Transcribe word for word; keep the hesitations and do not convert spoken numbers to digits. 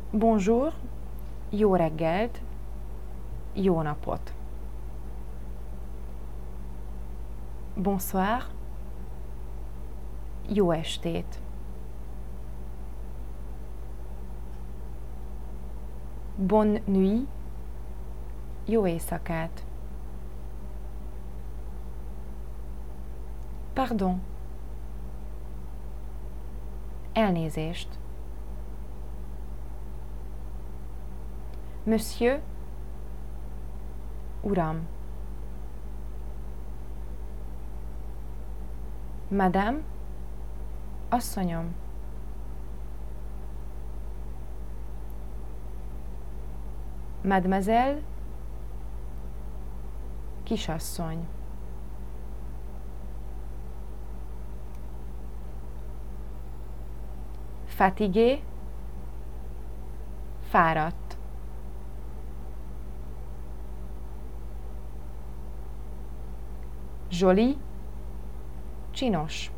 Bonjour, jó reggelt, jó napot. Bonsoir, jó estét. Bonne nuit, jó éjszakát. Pardon, elnézést. Monsieur, uram. Madame, asszonyom. Mademoiselle, kisasszony. Fatigué, fáradt. Joli, csinos.